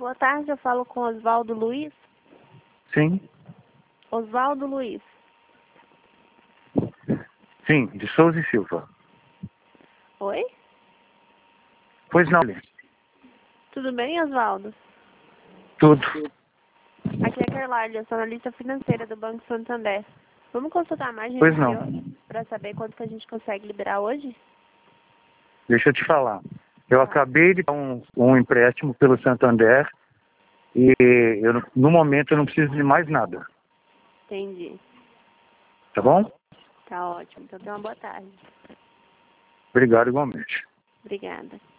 Boa tarde, eu falo com Oswaldo Luiz. Sim, Oswaldo Luiz. sim, de Souza e Silva. Oi? Pois não, Tudo bem, Oswaldo? tudo. Aqui é a Carlyle, eu sou analista financeira do Banco Santander. Vamos consultar a margem Pois do não. senhor para saber quanto que a gente consegue liberar hoje? Deixa eu te falar. Eu acabei de dar um empréstimo pelo Santander e no momento eu não preciso de mais nada, Entendi. tá bom? Tá ótimo. Então tenha uma boa tarde. Obrigado igualmente. Obrigada.